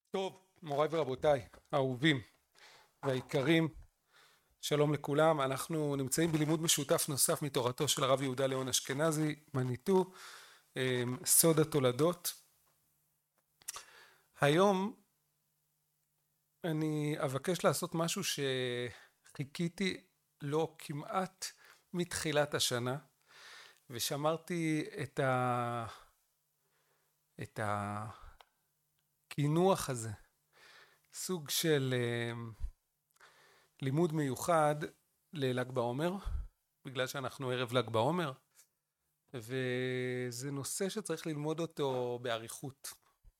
טוב, מוריי ורבותיי, האהובים והיקרים, שלום לכולם. אנחנו נמצאים בלימוד משותף נוסף מתורתו של הרב יהודה ליאון אשכנזי, מניטו, סוד התולדות. היום אני אבקש לעשות משהו שחיכיתי לו כמעט מתחילת השנה, ושמרתי את הכינוח הזה, סוג של לימוד מיוחד לל"ג בעומר, בגלל שאנחנו ערב ל"ג בעומר, וזה נושא שצריך ללמוד אותו באריכות.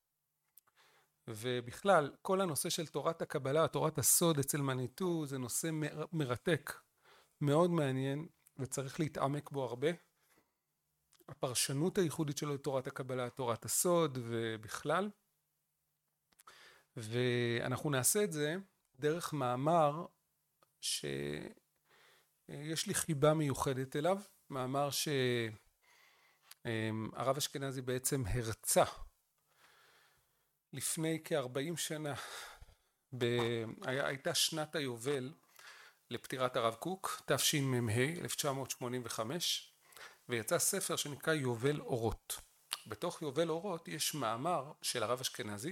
ובכלל, כל הנושא של תורת הקבלה, תורת הסוד אצל מניטו, זה נושא מרתק, מאוד מעניין, וצריך להתעמק בו הרבה. הפרשנות הייחודית שלו לתורת הקבלה, תורת הסוד ובכלל. ואנחנו נעשה את זה דרך מאמר שיש לי חיבה מיוחדת אליו, מאמר שהרב אשכנזי בעצם הרצה לפני כ-40 שנה, הייתה שנת היובל לפטירת הרב קוק, תשמ"ה 1985, ויצא ספר שנקרא יובל אורות. בתוך יובל אורות יש מאמר של הרב אשכנזי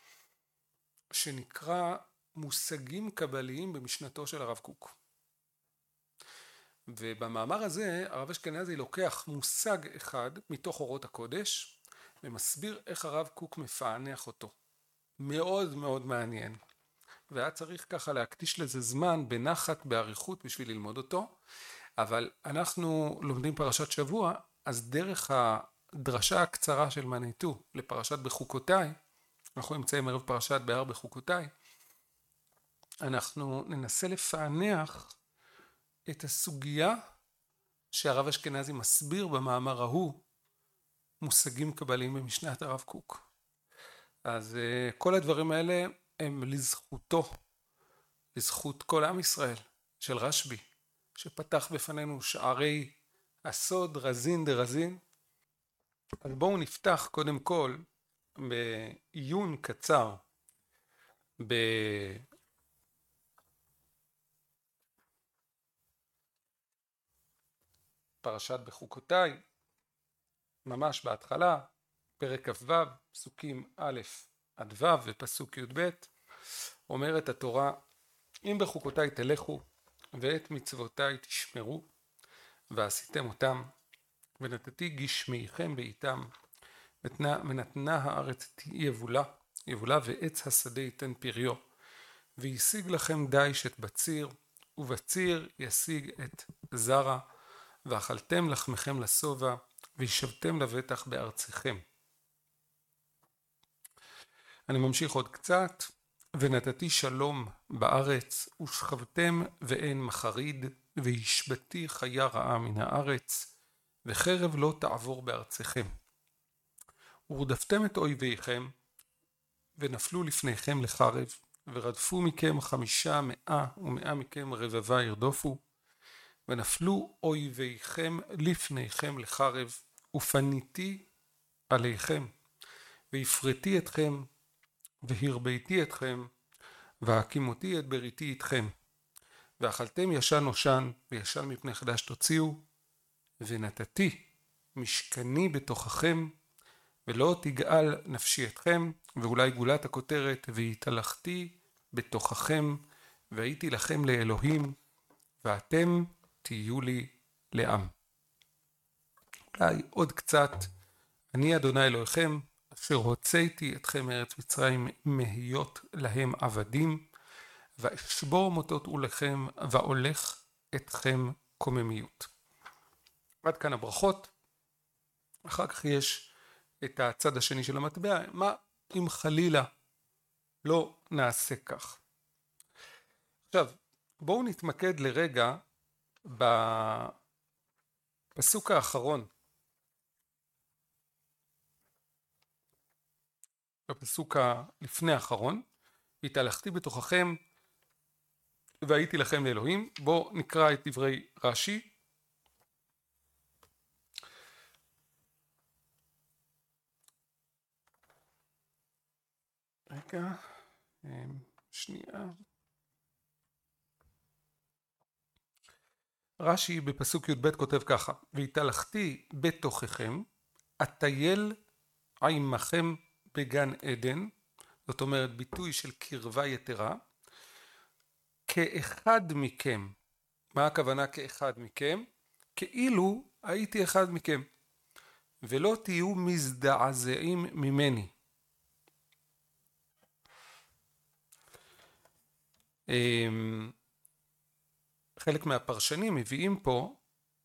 שנקרא מושגים קבליים במשנתו של הרב קוק. ובמאמר הזה הרב אשכנזי לוקח מושג אחד מתוך אורות הקודש ומסביר איך הרב קוק מפענח אותו. מאוד מאוד מעניין, והיה צריך ככה להקדיש לזה זמן בנחת, באריכות, בשביל ללמוד אותו. אבל אנחנו לומדים פרשת שבוע, אז דרך הדרשה הקצרה של מניטו לפרשת בחוקותיי, אנחנו נמצאים ערב פרשת בהר בחוקותיי, אנחנו ננסה לפענח את הסוגיה שהרב אשכנזי מסביר במאמר ההוא, מושגים קבליים במשנת הרב קוק. אז כל הדברים האלה הם לזכותו, לזכות כל עם ישראל של רשב"י, שפתח בפנינו שערי הסוד רזין דרזין. אז בואו נפתח קודם כל בעיון קצר בפרשת בחוקותיי, ממש בהתחלה, פרק כ"ו, פסוקים א' עד ו' ופסוק י"ב, אומרת התורה: אם בחוקותיי תלכו ואת מצוותיי תשמרו ועשיתם אותם, ונתתי גשמיכם בעיתם, ונתנה הארץ יבולה, יבולה ועץ השדה ייתן פריו, וישיג לכם דיש את בציר, ובציר ישיג את זרע, ואכלתם לחמכם לשובע, וישבתם לבטח בארציכם. אני ממשיך עוד קצת. ונתתי שלום בארץ, ושכבתם ואין מחריד, והשבתי חיה רעה מן הארץ, וחרב לא תעבור בארציכם. ורדפתם את אויביכם, ונפלו לפניכם לחרב, ורדפו מכם 500, ו100 מכם רבבה ירדופו, ונפלו אויביכם לפניכם לחרב, ופניתי עליכם, והפרתי אתכם, והרביתי אתכם, והקימותי את בריתי איתכם, ואכלתם ישן נושן, וישן מפני חדש תוציאו, ונתתי משכני בתוככם, ולא תגאל נפשי אתכם. ואולי גולת הכותרת: והתהלכתי בתוככם, והייתי לכם לאלוהים, ואתם תהיו לי לעם. אולי עוד קצת: אני אדוני אלוהיכם, אשר הוצאתי אתכם מארץ מצרים מהיות להם עבדים, ואשבור מוטות עולכם, והולך אתכם קוממיות. עד כאן הברכות. אחר כך יש את הצד השני של המטבע: מה אם חלילה לא נעשה כך? עכשיו בואו נתמקד לרגע בפסוק האחרון, בפסוק לפני האחרון: התהלכתי בתוככם והייתי לכם לאלוהים. בואו נקרא את דברי רש"י. רגע, שנייה. רש"י בפסוק י"ב כותב ככה: והתהלכתי בתוככם, אטייל עמכם בגן עדן, זאת אומרת ביטוי של קרבה יתרה, כאחד מכם. מה הכוונה כאחד מכם? כאילו הייתי אחד מכם, ולא תהיו מזדעזעים ממני. חלק מהפרשנים מביאים פה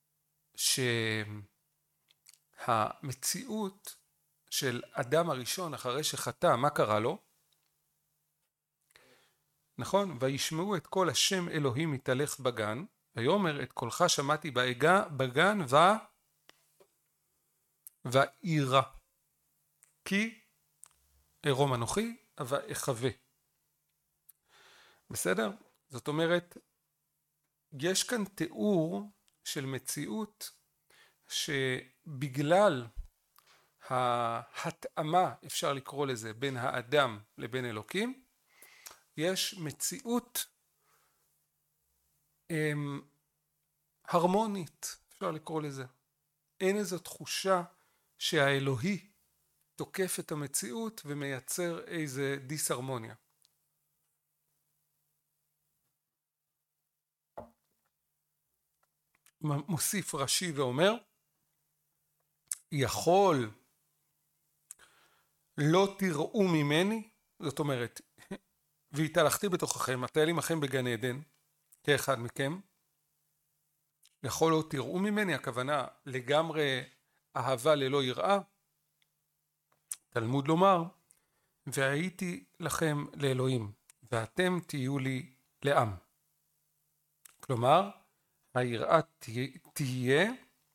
שהמציאות של אדם הראשון אחרי שחטא, מה קרה לו? נכון? וישמעו את קול השם אלוהים מתהלך בגן, ויאמר את קולך שמעתי בגן ואירא, כי עירום אנוכי ואחווה. בסדר? זאת אומרת, יש כאן תיאור של מציאות שבגלל ההתאמה, אפשר לקרוא לזה, בין האדם לבין אלוקים, יש מציאות הרמונית, אפשר לקרוא לזה. אין איזו תחושה שהאלוהי תוקף את המציאות ומייצר איזה דיסהרמוניה. מוסיף רש"י ואומר, יכול לא תראו ממני, זאת אומרת, והתהלכתי בתוככם, אטייל עמכם בגן עדן, כאחד מכם, יכול לא תראו ממני, הכוונה לגמרי אהבה ללא יראה, תלמוד לומר, והייתי לכם לאלוהים, ואתם תהיו לי לעם. כלומר, היראה תהיה,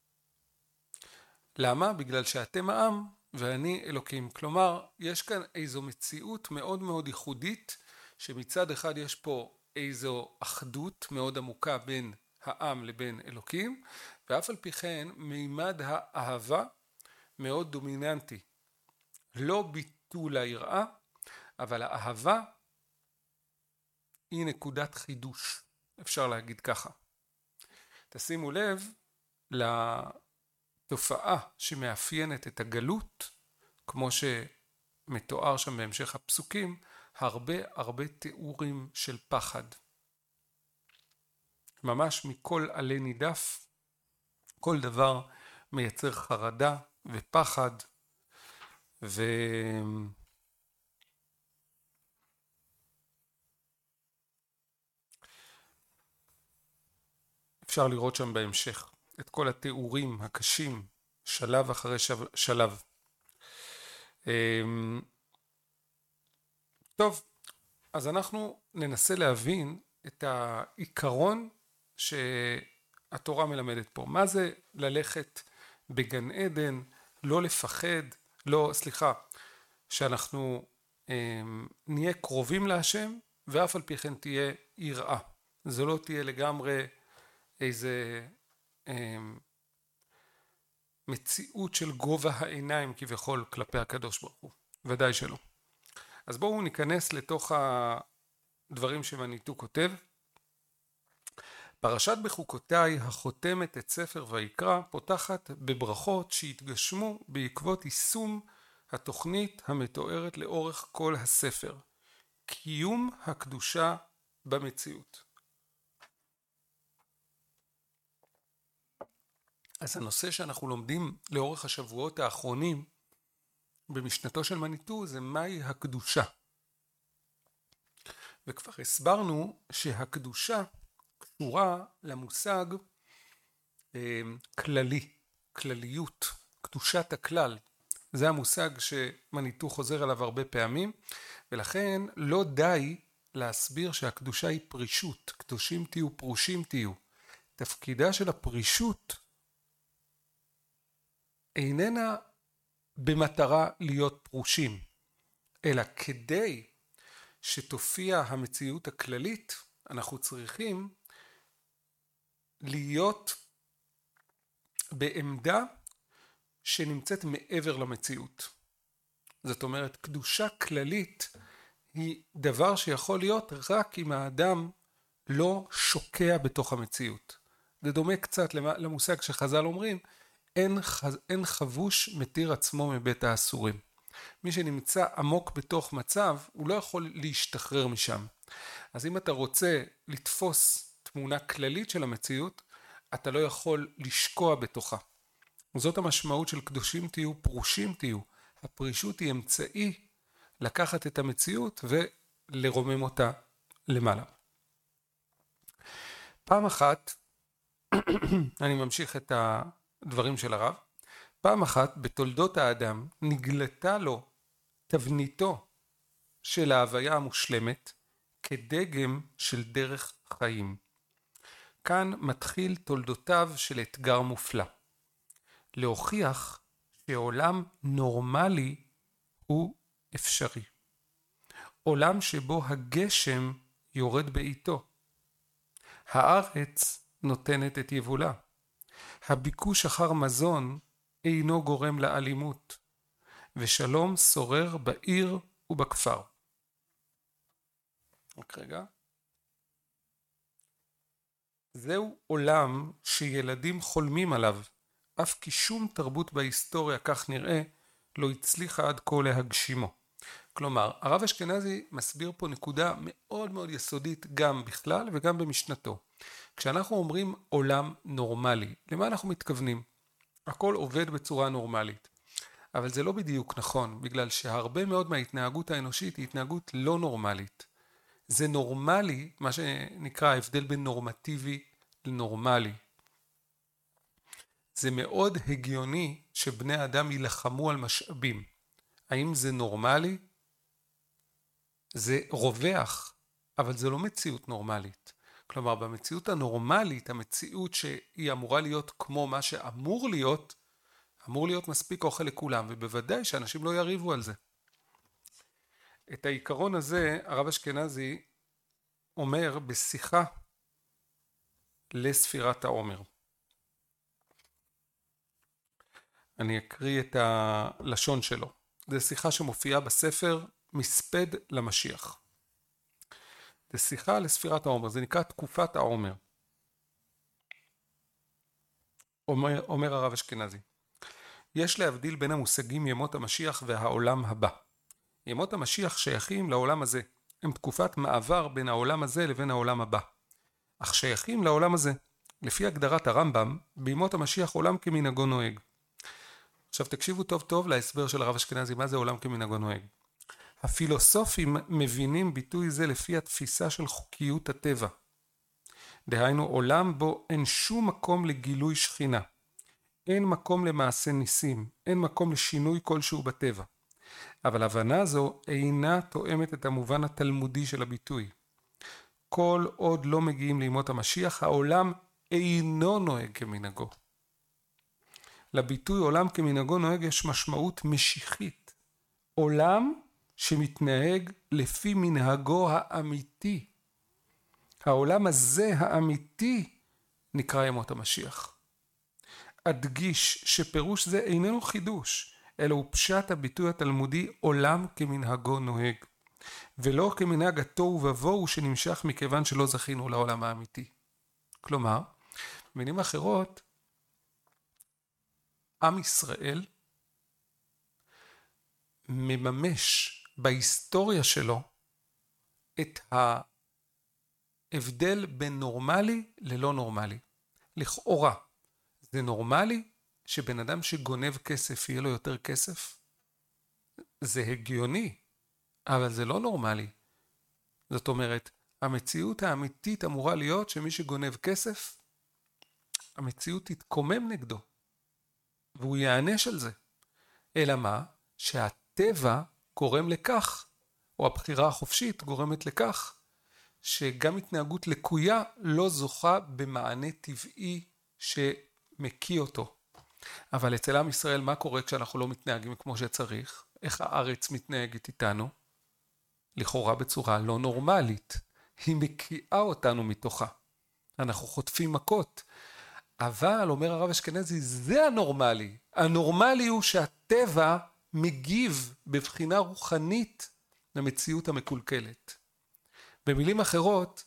למה? בגלל שאתם העם ואני אלוקים. כלומר, יש כאן איזו מציאות מאוד מאוד ייחודית, שמצד אחד יש פה איזו אחדות מאוד עמוקה בין העם לבין אלוקים, ואף על פי כן מימד האהבה מאוד דומיננטי. לא ביטול היראה, אבל האהבה היא נקודת חידוש, אפשר להגיד ככה. תשימו לב לתופעה שמאפיינת את הגלות, כמו שמתואר שם בהמשך הפסוקים, הרבה תיאורים של פחד. ממש מכל עלי נידף, כל דבר מייצר חרדה ופחד, אפשר לראות שם בהמשך את כל התיאורים הקשים, שלב אחרי שלב. טוב, אז אנחנו ננסה להבין את העיקרון שהתורה מלמדת פה. מה זה ללכת בגן עדן, לא לפחד, שאנחנו נהיה קרובים להשם, ואף על פי כן תהיה יראה. זו לא תהיה לגמרי איזה מציאות של גובה העיניים כביכול כלפי הקדוש ברוך הוא. ודאי שלא. אז בואו ניכנס לתוך הדברים שמניטו כותב. פרשת בחוקותיי החותמת את ספר ויקרא פותחת בברכות שהתגשמו בעקבות יישום התוכנית המתוארת לאורך כל הספר. קיום הקדושה במציאות. אז הנושא שאנחנו לומדים לאורך השבועות האחרונים במשנתו של מניטו זה מהי הקדושה. וכבר הסברנו שהקדושה קשורה למושג כללי, כלליות, קדושת הכלל. זה המושג שמניטו חוזר עליו הרבה פעמים, ולכן לא די להסביר שהקדושה היא פרישות, קדושים תהיו, פרושים תהיו. תפקידה של הפרישות איננה במטרה להיות פרושים, אלא כדי שתופיע המציאות הכללית, אנחנו צריכים להיות בעמדה שנמצאת מעבר למציאות. זאת אומרת, קדושה כללית היא דבר שיכול להיות רק אם האדם לא שוקע בתוך המציאות. זה דומה קצת למושג שחז"ל אומרים, אין חבוש מתיר עצמו מבית האסורים. מי שנמצא עמוק בתוך מצב, הוא לא יכול להשתחרר משם. אז אם אתה רוצה לתפוס תמונה כללית של המציאות, אתה לא יכול לשקוע בתוכה. וזאת המשמעות של קדושים תהיו, פרושים תהיו. הפרישות היא אמצעי לקחת את המציאות ולרומם אותה למעלה. פעם אחת, אני ממשיך את הדברים של הרב, פעם אחת בתולדות האדם נגלתה לו תבניתו של ההוויה המושלמת כדגם של דרך חיים. כאן מתחיל תולדותיו של אתגר מופלא. להוכיח שעולם נורמלי הוא אפשרי. עולם שבו הגשם יורד בעיתו. הארץ נותנת את יבולה. הביקוש אחר מזון אינו גורם לאלימות. ושלום שורר בעיר ובכפר. רק רגע. זהו עולם שילדים חולמים עליו, אף כי שום תרבות בהיסטוריה, כך נראה, לא הצליחה עד כה להגשימו. כלומר, הרב אשכנזי מסביר פה נקודה מאוד מאוד יסודית גם בכלל וגם במשנתו. כשאנחנו אומרים עולם נורמלי, למה אנחנו מתכוונים? הכל עובד בצורה נורמלית. אבל זה לא בדיוק נכון, בגלל שהרבה מאוד מההתנהגות האנושית היא התנהגות לא נורמלית. זה נורמלי, מה שנקרא ההבדל בין נורמטיבי לנורמלי. זה מאוד הגיוני שבני אדם ילחמו על משאבים. האם זה נורמלי? זה רווח, אבל זה לא מציאות נורמלית. כלומר, במציאות הנורמלית, המציאות שהיא אמורה להיות כמו מה שאמור להיות מספיק אוכל לכולם, ובוודאי שאנשים לא יריבו על זה. את העיקרון הזה הרב אשכנזי אומר בשיחה לספירת העומר. אני אקריא את הלשון שלו. זו שיחה שמופיעה בספר מספד למשיח. זו שיחה לספירת העומר, זה נקרא תקופת העומר. אומר הרב אשכנזי. יש להבדיל בין המושגים ימות המשיח והעולם הבא. ימות המשיח שייכים לעולם הזה. הם תקופת מעבר בין העולם הזה לבין העולם הבא. אך שייכים לעולם הזה. לפי הגדרת הרמב"ם, בימות המשיח עולם כמנהגו נוהג. עכשיו תקשיבו טוב טוב להסבר של הרב אשכנזי, מה זה עולם כמנהגו נוהג. הפילוסופים מבינים ביטוי זה לפי התפיסה של חוקיות הטבע. דהיינו עולם בו אין שום מקום לגילוי שכינה. אין מקום למעשה ניסים, אין מקום לשינוי כלשהו בטבע. אבל הבנה זו אינה תואמת את המובן התלמודי של הביטוי. כל עוד לא מגיעים לימות המשיח, העולם אינו נוהג כמנהגו. לביטוי עולם כמנהגו נוהג יש משמעות משיחית. עולם שמתנהג לפי מנהגו האמיתי. העולם הזה האמיתי נקרא ימות המשיח. אדגיש שפירוש זה איננו חידוש, אלא הוא פשט הביטוי התלמודי עולם כמנהגו נוהג, ולא כמנהג התוהו ובוהו שנמשך מכיוון שלא זכינו לעולם האמיתי. כלומר, במילים אחרות, עם ישראל מממש בהיסטוריה שלו את ההבדל בין נורמלי ללא נורמלי. לכאורה, זה נורמלי שבן אדם שגונב כסף יהיה לו יותר כסף? זה הגיוני, אבל זה לא נורמלי. זאת אומרת, המציאות האמיתית אמורה להיות שמי שגונב כסף, המציאות תתקומם נגדו, והוא יענש על זה. אלא מה? שהטבע גורם לכך, או הבחירה החופשית גורמת לכך, שגם התנהגות לקויה לא זוכה במענה טבעי שמקיא אותו. אבל אצל עם ישראל מה קורה כשאנחנו לא מתנהגים כמו שצריך? איך הארץ מתנהגת איתנו? לכאורה בצורה לא נורמלית. היא מקיאה אותנו מתוכה. אנחנו חוטפים מכות. אבל, אומר הרב אשכנזי, זה הנורמלי. הנורמלי הוא שהטבע מגיב בבחינה רוחנית למציאות המקולקלת. במילים אחרות,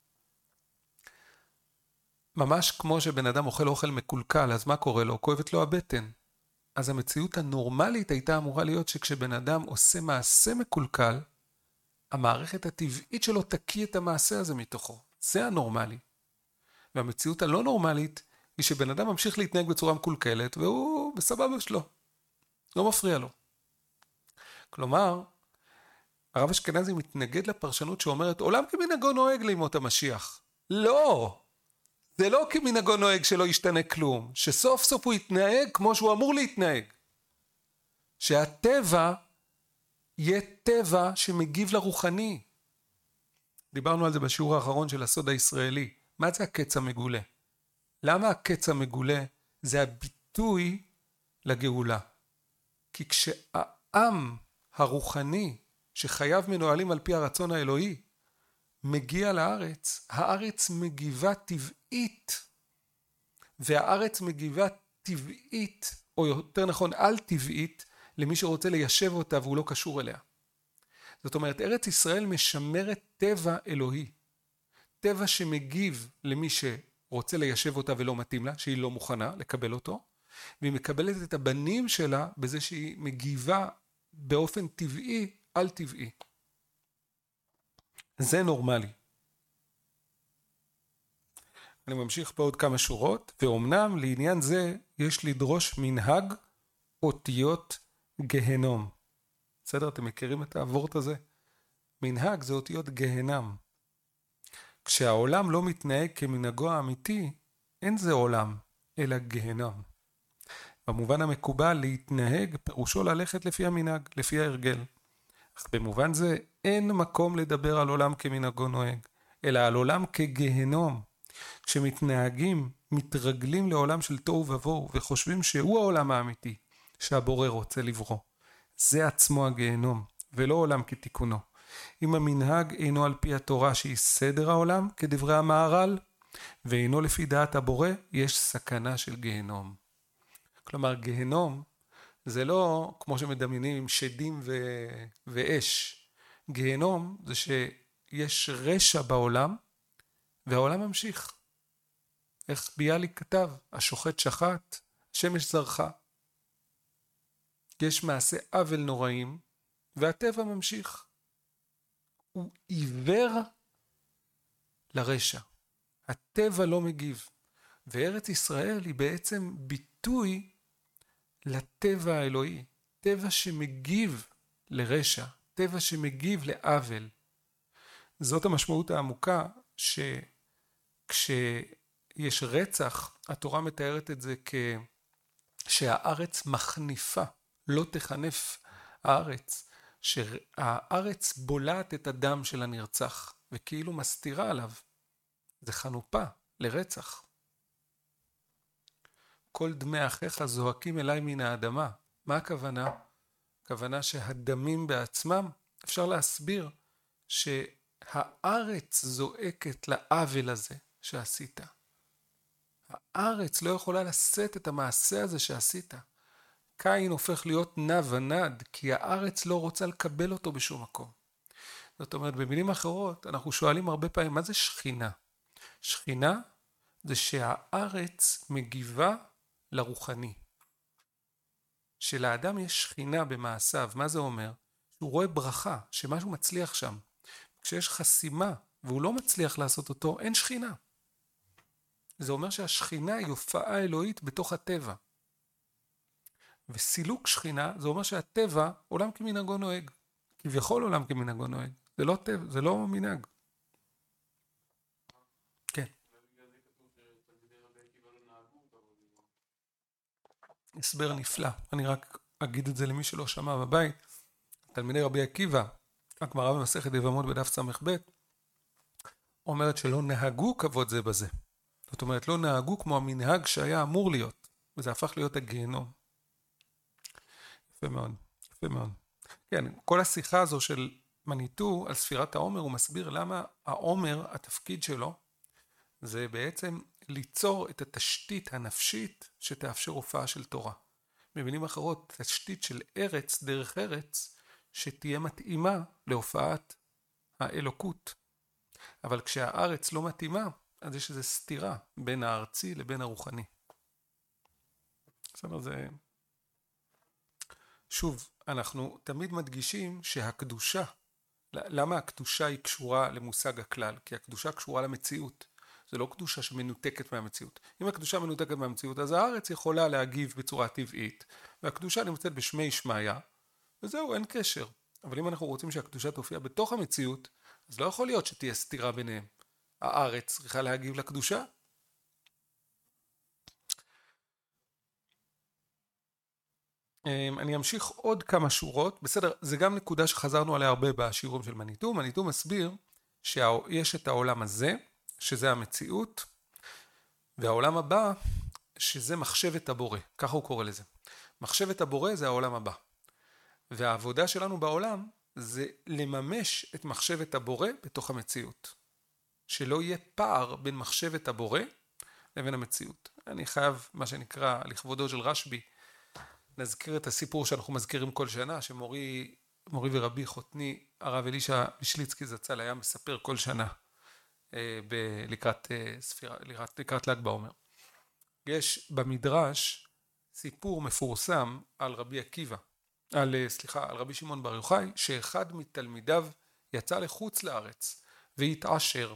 ממש כמו שבן אדם אוכל מקולקל, אז מה קורה לו? כואבת לו הבטן. אז המציאות הנורמלית הייתה אמורה להיות שכשבן אדם עושה מעשה מקולקל, המערכת הטבעית שלו תקיא את המעשה הזה מתוכו. זה הנורמלי. והמציאות הלא נורמלית היא שבן אדם ממשיך להתנהג בצורה מקולקלת, והוא בסבבה שלו. לא מפריע לו. כלומר, הרב אשכנזי מתנגד לפרשנות שאומרת, עולם כמנהגו נוהג לימות המשיח. לא! זה לא כמנהגו נוהג שלא ישתנה כלום. שסוף סוף הוא יתנהג כמו שהוא אמור להתנהג. שהטבע יהיה טבע שמגיב לרוחני. דיברנו על זה בשיעור האחרון של הסוד הישראלי. מה זה הקץ המגולה? למה הקץ המגולה זה הביטוי לגאולה? כי כשהעם הרוחני שחייו מנוהלים על פי הרצון האלוהי מגיע לארץ, הארץ מגיבה טבעית, והארץ מגיבה טבעית, או יותר נכון על טבעית, למי שרוצה ליישב אותה והוא לא קשור אליה. זאת אומרת, ארץ ישראל משמרת טבע אלוהי, טבע שמגיב למי שרוצה ליישב אותה ולא מתאים לה, שהיא לא מוכנה לקבל אותו, והיא מקבלת את הבנים שלה בזה שהיא מגיבה באופן טבעי על טבעי. זה נורמלי. אני ממשיך פה עוד כמה שורות, ואומנם לעניין זה יש לדרוש מנהג אותיות גהנום. בסדר? אתם מכירים את העבורת הזה? מנהג זה אותיות גהנם. כשהעולם לא מתנהג כמנהגו האמיתי, אין זה עולם, אלא גהנם. במובן המקובל להתנהג פירושו ללכת לפי המנהג, לפי ההרגל. אך במובן זה אין מקום לדבר על עולם כמנהגו נוהג, אלא על עולם כגהנום. כשמתנהגים, מתרגלים לעולם של תוהו ובוהו, וחושבים שהוא העולם האמיתי, שהבורא רוצה לברוא. זה עצמו הגהנום, ולא עולם כתיקונו. אם המנהג אינו על פי התורה שהיא סדר העולם, כדברי המהר"ל, ואינו לפי דעת הבורא, יש סכנה של גהנום. כלומר, גהנום זה לא כמו שמדמיינים עם שדים ואש. גהנום זה שיש רשע בעולם, והעולם ממשיך. איך ביאליק כתב, השוחט שחט, השמש זרחה. יש מעשה עוול נוראים, והטבע ממשיך. הוא עיוור לרשע. הטבע לא מגיב. וארץ ישראל היא בעצם ביטוי לטבע האלוהי. טבע שמגיב לרשע. טבע שמגיב לעוול. זאת המשמעות העמוקה שכשיש רצח, התורה מתארת את זה שהארץ מחניפה, לא תחנף הארץ. שהארץ בולעת את הדם של הנרצח, וכאילו מסתירה עליו. זה חנופה לרצח. כל דמי אחיך זועקים אליי מן האדמה. מה הכוונה? הכוונה שהדמים בעצמם, אפשר להסביר שהארץ זועקת לעוול הזה שעשית. הארץ לא יכולה לשאת את המעשה הזה שעשית. קין הופך להיות נע ונד, כי הארץ לא רוצה לקבל אותו בשום מקום. זאת אומרת, במילים אחרות, אנחנו שואלים הרבה פעמים, מה זה שכינה? שכינה זה שהארץ מגיבה לרוחני. שלאדם יש שכינה במעשיו, מה זה אומר? הוא רואה ברכה, שמשהו מצליח שם. כשיש חסימה והוא לא מצליח לעשות אותו, אין שכינה. זה אומר שהשכינה היא הופעה אלוהית בתוך הטבע. וסילוק שכינה זה אומר שהטבע עולם כמנהגו נוהג. כביכול עולם כמנהגו נוהג. זה לא טבע, זה לא מנהג. כן. הסבר נפלא. אני רק אגיד את זה למי שלא שמע בבית. תלמידי רבי עקיבא, הגמרא במסכת יבמות בדף ס"ב, אומרת שלא נהגו כבוד זה בזה. זאת אומרת, לא נהגו כמו המנהג שהיה אמור להיות. וזה הפך להיות הגיהנום. יפה מאוד, יפה מאוד. כן, כל השיחה הזו של מניטו על ספירת העומר, הוא מסביר למה העומר, התפקיד שלו, זה בעצם ליצור את התשתית הנפשית שתאפשר הופעה של תורה. במילים אחרות, תשתית של ארץ דרך ארץ, שתהיה מתאימה להופעת האלוקות. אבל כשהארץ לא מתאימה, אז יש איזו סתירה בין הארצי לבין הרוחני. זאת אומרת, שוב, אנחנו תמיד מדגישים שהקדושה, למה הקדושה היא קשורה למושג הכלל? כי הקדושה קשורה למציאות. זה לא קדושה שמנותקת מהמציאות. אם הקדושה מנותקת מהמציאות, אז הארץ יכולה להגיב בצורה טבעית, והקדושה נמצאת בשמי שמיה, וזהו, אין קשר. אבל אם אנחנו רוצים שהקדושה תופיע בתוך המציאות, אז לא יכול להיות שתהיה סתירה ביניהם. הארץ צריכה להגיב לקדושה. אני אמשיך עוד כמה שורות, בסדר, זה גם נקודה שחזרנו עליה הרבה בשיעורים של מניטו. מניטו מסביר שיש את העולם הזה, שזה המציאות, והעולם הבא, שזה מחשבת הבורא, ככה הוא קורא לזה. מחשבת הבורא זה העולם הבא. והעבודה שלנו בעולם זה לממש את מחשבת הבורא בתוך המציאות. שלא יהיה פער בין מחשבת הבורא לבין המציאות. אני חייב, מה שנקרא, לכבודו של רשב"י, נזכיר את הסיפור שאנחנו מזכירים כל שנה, שמורי ורבי חותני, הרב אלישע וישליצקי זצ"ל, היה מספר כל שנה לקראת ל"ג בעומר. יש במדרש סיפור מפורסם על על רבי שמעון בר יוחאי, שאחד מתלמידיו יצא לחוץ לארץ והתעשר.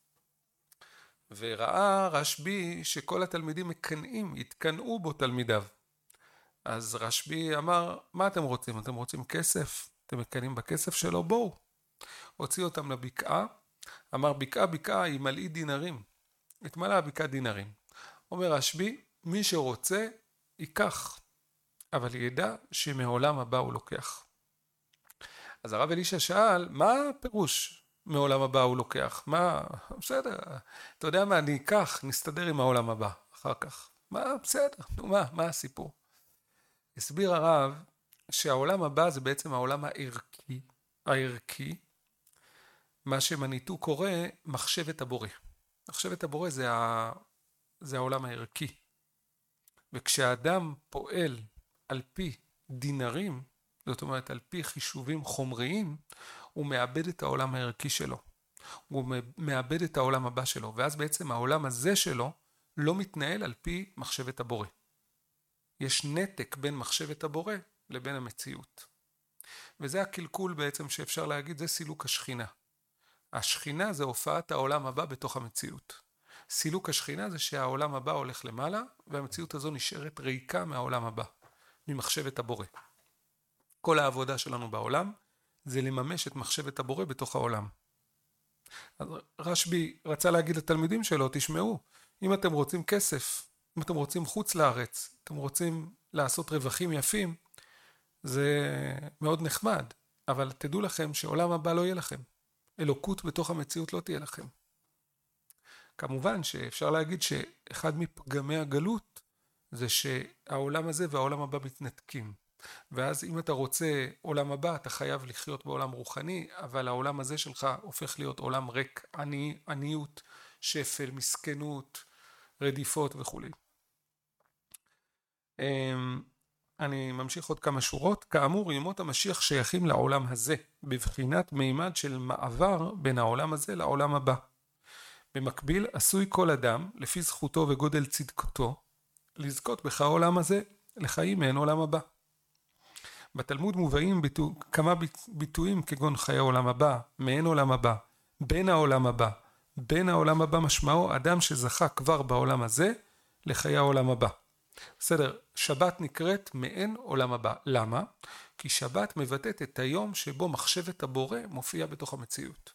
וראה רשב"י שכל התלמידים התקנאו בו תלמידיו. אז רשב"י אמר, מה אתם רוצים? אתם רוצים כסף? אתם מקנאים בכסף שלו? בואו. הוציא אותם לבקעה, אמר בקעה היא מלאי דינרים. התמלאה הבקעה דינרים. אומר רשב"י, מי שרוצה ייקח, אבל ידע שמעולם הבא הוא לוקח. אז הרב אלישע שאל, מה הפירוש מעולם הבא הוא לוקח? מה, בסדר, אתה יודע מה, אני אקח, נסתדר עם העולם הבא אחר כך. מה, בסדר, נו מה הסיפור? הסביר הרב שהעולם הבא זה בעצם העולם הערכי, מה שמניטו קורא מחשבת הבורא. מחשבת הבורא זה העולם הערכי. וכשהאדם פועל על פי דינרים, זאת אומרת על פי חישובים חומריים, הוא מאבד את העולם הערכי שלו. הוא מאבד את העולם הבא שלו, ואז בעצם העולם הזה שלו לא מתנהל על פי מחשבת הבורא. יש נתק בין מחשבת הבורא לבין המציאות. וזה הקלקול בעצם שאפשר להגיד, זה סילוק השכינה. השכינה זה הופעת העולם הבא בתוך המציאות. סילוק השכינה זה שהעולם הבא הולך למעלה, והמציאות הזו נשארת ריקה מהעולם הבא, ממחשבת הבורא. כל העבודה שלנו בעולם זה לממש את מחשבת הבורא בתוך העולם. אז רשב"י רצה להגיד לתלמידים שלו, תשמעו, אם אתם רוצים כסף, אם אתם רוצים חוץ לארץ, אתם רוצים לעשות רווחים יפים, זה מאוד נחמד, אבל תדעו לכם שעולם הבא לא יהיה לכם. אלוקות בתוך המציאות לא תהיה לכם. כמובן שאפשר להגיד שאחד מפגמי הגלות זה שהעולם הזה והעולם הבא מתנתקים. ואז אם אתה רוצה עולם הבא, אתה חייב לחיות בעולם רוחני, אבל העולם הזה שלך הופך להיות עולם ריק, עניות, שפל, מסכנות, רדיפות וכו'. אני ממשיך עוד כמה שורות. כאמור, ימות המשיח שייכים לעולם הזה, בבחינת מימד של מעבר בין העולם הזה לעולם הבא. במקביל, עשוי כל אדם, לפי זכותו וגודל צדקתו, לזכות בך העולם הזה לחיים מעין עולם הבא. בתלמוד מובאים כמה ביטויים כגון חיי העולם הבא, מעין עולם הבא, בין העולם הבא. בין העולם הבא משמעו אדם שזכה כבר בעולם הזה לחיי העולם הבא. בסדר, שבת נקראת מעין עולם הבא. למה? כי שבת מבטאת את היום שבו מחשבת הבורא מופיע בתוך המציאות.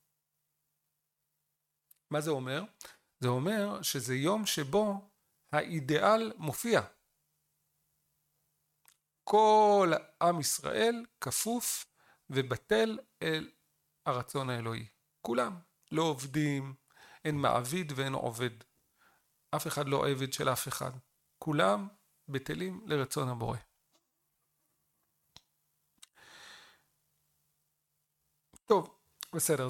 מה זה אומר? זה אומר שזה יום שבו האידיאל מופיע. כל עם ישראל כפוף ובטל אל הרצון האלוהי. כולם לא עובדים, אין מעביד ואין עובד. אף אחד לא עבד של אף אחד. כולם בטלים לרצון הבורא. טוב, בסדר,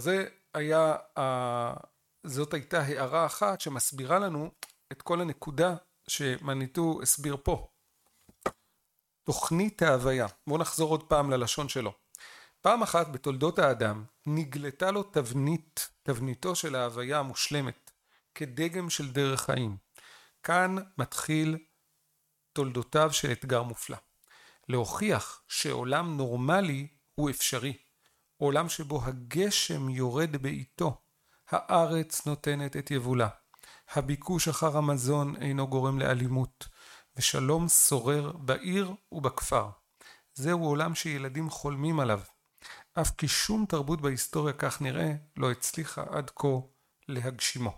זאת הייתה הערה אחת שמסבירה לנו את כל הנקודה שמניטו הסביר פה. תוכנית ההוויה. בואו נחזור עוד פעם ללשון שלו. פעם אחת בתולדות האדם נגלתה לו תבניתו של ההוויה המושלמת, כדגם של דרך חיים. כאן מתחיל תולדותיו של אתגר מופלא. להוכיח שעולם נורמלי הוא אפשרי. עולם שבו הגשם יורד בעיתו, הארץ נותנת את יבולה, הביקוש אחר המזון אינו גורם לאלימות, ושלום שורר בעיר ובכפר. זהו עולם שילדים חולמים עליו. אף כי שום תרבות בהיסטוריה, כך נראה, לא הצליחה עד כה להגשימו.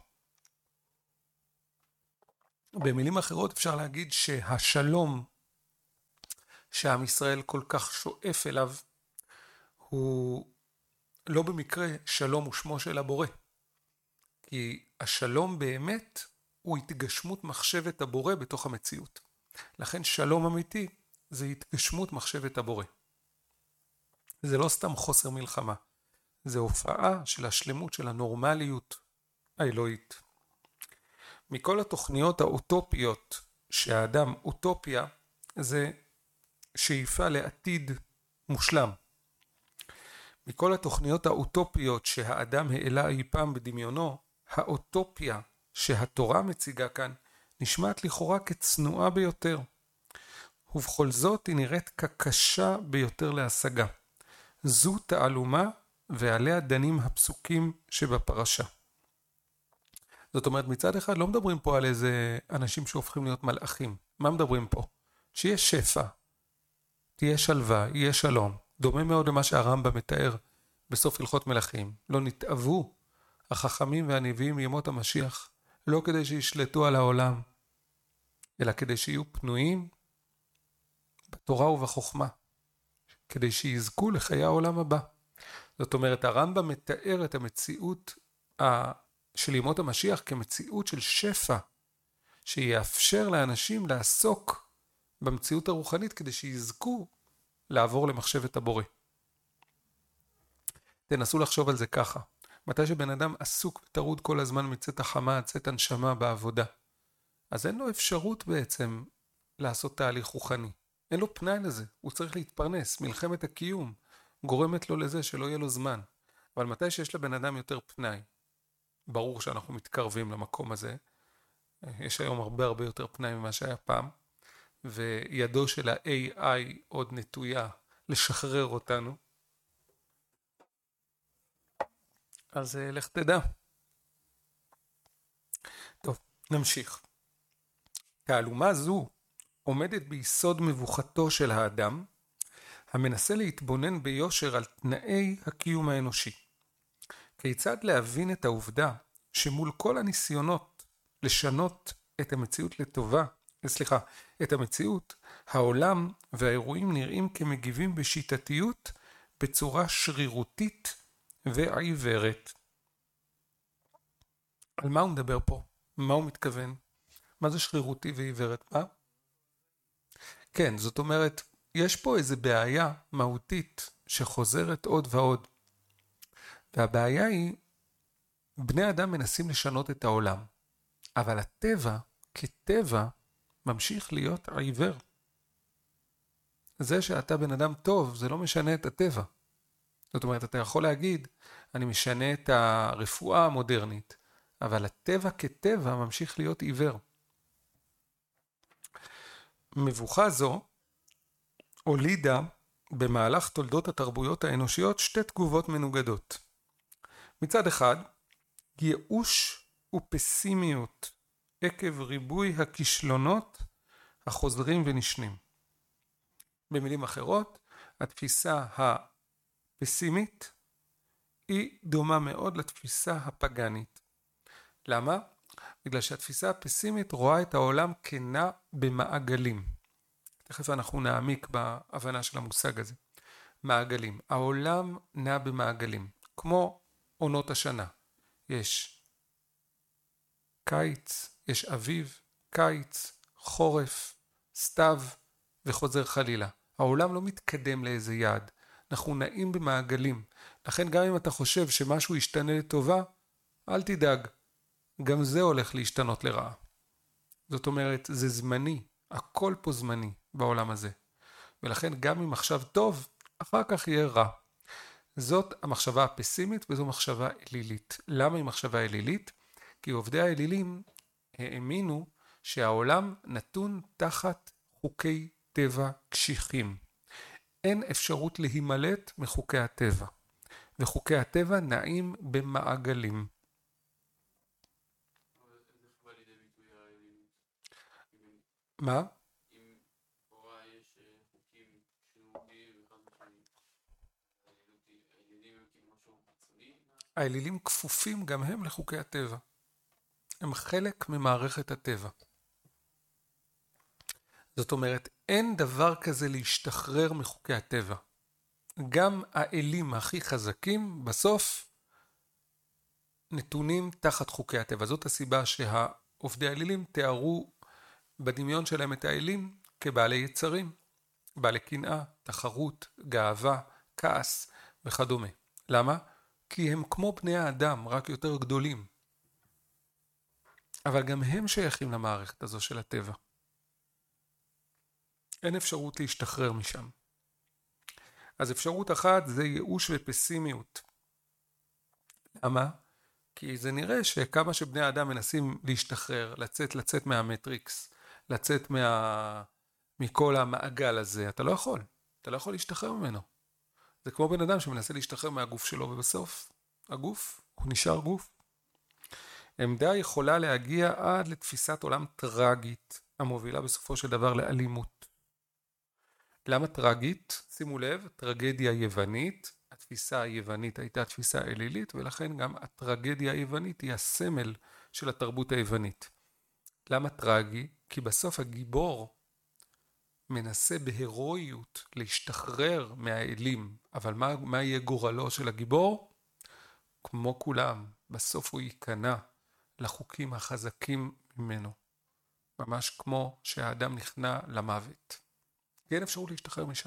במילים אחרות אפשר להגיד שהשלום שעם ישראל כל כך שואף אליו, הוא לא במקרה שלום הוא שמו של הבורא. כי השלום באמת הוא התגשמות מחשבת הבורא בתוך המציאות. לכן שלום אמיתי זה התגשמות מחשבת הבורא. זה לא סתם חוסר מלחמה. זה הופעה של השלמות של הנורמליות האלוהית. מכל התוכניות האוטופיות שהאדם, אוטופיה זה שאיפה לעתיד מושלם. מכל התוכניות האוטופיות שהאדם העלה אי פעם בדמיונו, האוטופיה שהתורה מציגה כאן נשמעת לכאורה כצנועה ביותר. ובכל זאת היא נראית כקשה ביותר להשגה. זו תעלומה ועליה דנים הפסוקים שבפרשה. זאת אומרת, מצד אחד לא מדברים פה על איזה אנשים שהופכים להיות מלאכים. מה מדברים פה? שיש שפע, תהיה שלווה, יהיה שלום. דומה מאוד למה שהרמב"ם מתאר בסוף הלכות מלכים. לא נתאבו החכמים והנביאים לימות המשיח, לא כדי שישלטו על העולם, אלא כדי שיהיו פנויים בתורה ובחוכמה, כדי שיזכו לחיי העולם הבא. זאת אומרת, הרמב"ם מתאר את המציאות של ימות המשיח כמציאות של שפע, שיאפשר לאנשים לעסוק במציאות הרוחנית כדי שיזכו לעבור למחשבת הבורא. תנסו לחשוב על זה ככה. מתי שבן אדם עסוק וטרוד כל הזמן מצאת החמה, צאת הנשמה בעבודה, אז אין לו אפשרות בעצם לעשות תהליך רוחני. אין לו פנאי לזה, הוא צריך להתפרנס. מלחמת הקיום גורמת לו לזה שלא יהיה לו זמן. אבל מתי שיש לבן אדם יותר פנאי, ברור שאנחנו מתקרבים למקום הזה. יש היום הרבה יותר פנאי ממה שהיה פעם, וידו של ה-AI עוד נטויה לשחרר אותנו. אז לך תדע. טוב, נמשיך. תעלומה זו עומדת ביסוד מבוכתו של האדם, המנסה להתבונן ביושר על תנאי הקיום האנושי. כיצד להבין את העובדה שמול כל הניסיונות לשנות את המציאות לטובה, את המציאות, העולם והאירועים נראים כמגיבים בשיטתיות בצורה שרירותית ועיוורת. על מה הוא מדבר פה? מה הוא מתכוון? מה זה שרירותי ועיוורת? מה? כן, זאת אומרת, יש פה איזו בעיה מהותית שחוזרת עוד ועוד. והבעיה היא, בני אדם מנסים לשנות את העולם, אבל הטבע כטבע ממשיך להיות עיוור. זה שאתה בן אדם טוב, זה לא משנה את הטבע. זאת אומרת, אתה יכול להגיד, אני משנה את הרפואה המודרנית, אבל הטבע כטבע ממשיך להיות עיוור. מבוכה זו הולידה במהלך תולדות התרבויות האנושיות שתי תגובות מנוגדות. מצד אחד, ייאוש ופסימיות עקב ריבוי הכישלונות החוזרים ונשנים. במילים אחרות, התפיסה הפסימית היא דומה מאוד לתפיסה הפגנית. למה? בגלל שהתפיסה הפסימית רואה את העולם כנע במעגלים. תכף אנחנו נעמיק בהבנה של המושג הזה. מעגלים. העולם נע במעגלים, כמו עונות השנה. יש קיץ, יש אביב, קיץ, חורף, סתיו וחוזר חלילה. העולם לא מתקדם לאיזה יעד. אנחנו נעים במעגלים. לכן גם אם אתה חושב שמשהו ישתנה לטובה, אל תדאג. גם זה הולך להשתנות לרעה. זאת אומרת, זה זמני. הכל פה זמני בעולם הזה. ולכן גם אם עכשיו טוב, אחר כך יהיה רע. זאת המחשבה הפסימית וזו מחשבה אלילית. למה היא מחשבה אלילית? כי עובדי האלילים האמינו שהעולם נתון תחת חוקי טבע קשיחים. אין אפשרות להימלט מחוקי הטבע, וחוקי הטבע נעים במעגלים. מה? האלילים כפופים גם הם לחוקי הטבע. הם חלק ממערכת הטבע. זאת אומרת, אין דבר כזה להשתחרר מחוקי הטבע. גם האלים הכי חזקים בסוף נתונים תחת חוקי הטבע. זאת הסיבה שהעובדי האלילים תיארו בדמיון שלהם את האלים כבעלי יצרים, בעלי קנאה, תחרות, גאווה, כעס וכדומה. למה? כי הם כמו בני האדם, רק יותר גדולים. אבל גם הם שייכים למערכת הזו של הטבע. אין אפשרות להשתחרר משם. אז אפשרות אחת זה ייאוש ופסימיות. למה? כי זה נראה שכמה שבני האדם מנסים להשתחרר, לצאת מהמטריקס, לצאת מכל המעגל הזה, אתה לא יכול. אתה לא יכול להשתחרר ממנו. זה כמו בן אדם שמנסה להשתחרר מהגוף שלו, ובסוף הגוף, הוא נשאר גוף. עמדה יכולה להגיע עד לתפיסת עולם טרגית, המובילה בסופו של דבר לאלימות. למה טרגית? שימו לב, טרגדיה יוונית, התפיסה היוונית הייתה תפיסה אלילית, ולכן גם הטרגדיה היוונית היא הסמל של התרבות היוונית. למה טרגי? כי בסוף הגיבור מנסה בהירואיות להשתחרר מהאלים, אבל מה יהיה גורלו של הגיבור? כמו כולם, בסוף הוא ייכנע לחוקים החזקים ממנו, ממש כמו שהאדם נכנע למוות. כי אין אפשרות להשתחרר משם.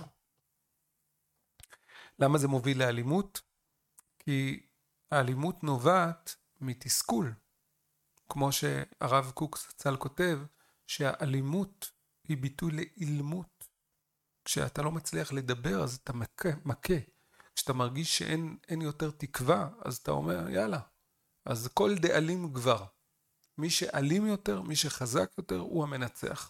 למה זה מוביל לאלימות? כי האלימות נובעת מתסכול, כמו שהרב קוק זצ"ל כותב, שהאלימות היא ביטוי לאילמות. כשאתה לא מצליח לדבר אז אתה מכה. כשאתה מרגיש שאין יותר תקווה, אז אתה אומר יאללה. אז כל דאלים גבר. מי שאלים יותר, מי שחזק יותר, הוא המנצח.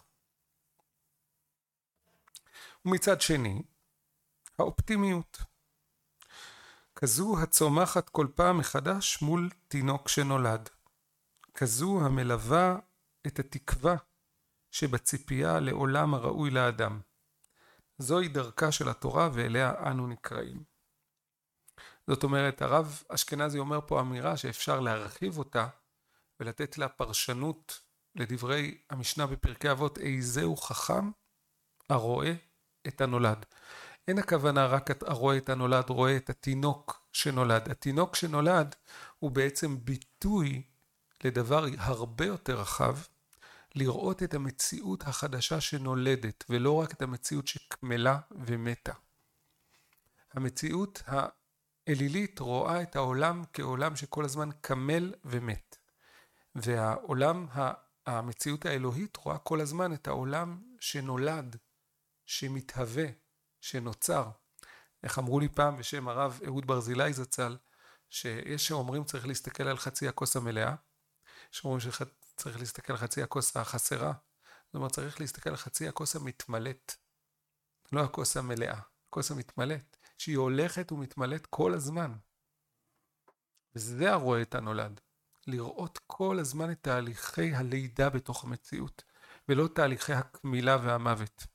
ומצד שני, האופטימיות. כזו הצומחת כל פעם מחדש מול תינוק שנולד. כזו המלווה את התקווה שבציפייה לעולם הראוי לאדם. זוהי דרכה של התורה ואליה אנו נקראים. זאת אומרת, הרב אשכנזי אומר פה אמירה שאפשר להרחיב אותה ולתת לה פרשנות לדברי המשנה בפרקי אבות, איזהו חכם הרואה את הנולד. אין הכוונה רק הרואה את הנולד, רואה את התינוק שנולד. התינוק שנולד הוא בעצם ביטוי לדבר הרבה יותר רחב, לראות את המציאות החדשה שנולדת, ולא רק את המציאות שקמלה ומתה. המציאות האלילית רואה את העולם כעולם שכל הזמן קמל ומת. והעולם, המציאות האלוהית רואה כל הזמן את העולם שנולד, שמתהווה, שנוצר. איך אמרו לי פעם בשם הרב אהוד ברזילי זצ"ל, שיש שאומרים צריך להסתכל על חצי הכוס המלאה, שאומרים שצריך להסתכל על חצי הכוס החסרה, זאת אומרת צריך להסתכל על חצי הכוס המתמלאת, לא הכוס המלאה, הכוס המתמלאת, שהיא הולכת ומתמלאת כל הזמן. וזה הרואה את הנולד, לראות כל הזמן את תהליכי הלידה בתוך המציאות, ולא תהליכי הקמילה והמוות.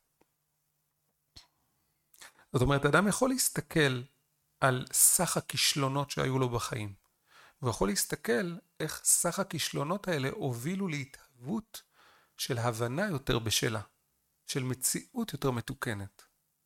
זאת אומרת, אדם יכול להסתכל על סך הכישלונות שהיו לו בחיים, והוא יכול להסתכל איך סך הכישלונות האלה הובילו להתהוות של הבנה יותר בשלה, של מציאות יותר מתוקנת.